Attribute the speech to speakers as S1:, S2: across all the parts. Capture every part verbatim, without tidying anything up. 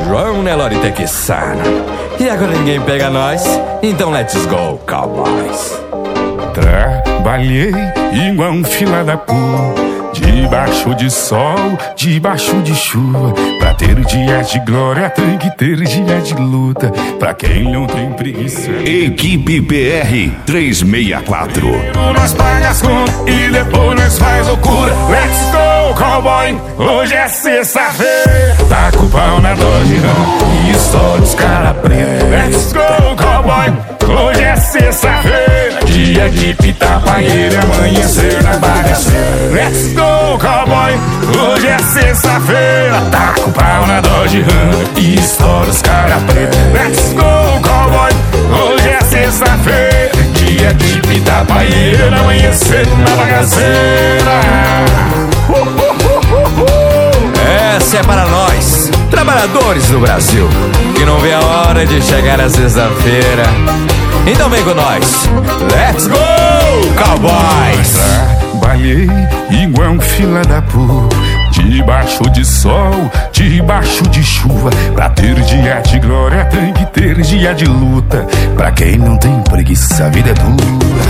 S1: João Nelore Tequissana. E agora ninguém pega nós, então let's go, cowboys.
S2: Trabalhei igual um fila da puta, debaixo de sol, debaixo de chuva. Pra ter dias de glória tem que ter dias de luta. Pra quem não tem preguiça.
S3: Equipe P R trezentos e sessenta e quatro.
S2: Nós paga as contas e depois nós faz loucura. Let's go, cowboy, hoje é sexta-feira. Tá com o pau na Dodge Ram e estoura os cara preto. Let's go, cowboy, hoje é sexta-feira. Dia de pitar panheiro e amanhecer na bagaceira. Let's go, cowboy, hoje é sexta-feira. Tá com o pau na Dodge Ram e estoura os cara preto. Let's go, cowboy, hoje é sexta-feira. Dia de pitar panheiro e amanhecer na bagaceira. uh, uh, uh, uh, uh.
S1: Essa é para nós, trabalhadores do Brasil, que não vê a hora de chegar a sexta-feira. Então vem com nós, let's go, cowboys!
S2: Trabalhei igual um fila da puta, debaixo de sol, debaixo de chuva. Pra ter dia de glória tem que ter dia de luta. Pra quem não tem preguiça, a vida é dura.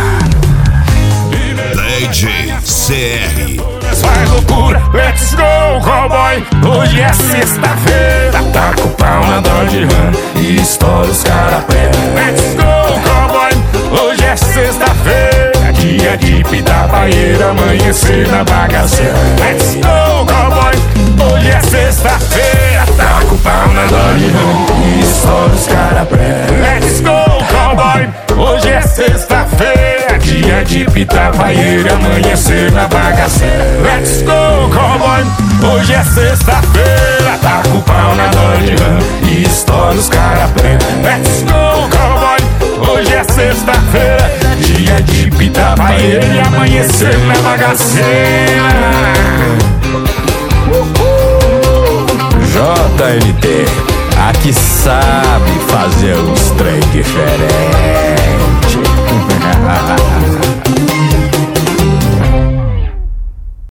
S3: D J C R.
S2: Faz loucura, let's go, cowboy, hoje é sexta-feira. Tá com o pau na Dodge Ram e estoura os cara preto. Let's go, cowboy, hoje é sexta-feira. Dia de pitar banheira, amanhecer na bagaceira. Let's go, cowboy, hoje é sexta-feira. Tá com o pau na Dodge Ram e estoura os cara preto. Let's go, cowboy, hoje é sexta-feira. Dia de pitar banheiro, amanhecer na bagaceira. Let's go, cowboy, hoje é sexta-feira. Tá com o pau na Dodge Ram e estoura os cara preto. Let's go, cowboy, hoje é sexta-feira. Dia de pitar banheiro e amanhecer na bagaceira.
S1: J N T, aqui sabe fazer uns trem diferente.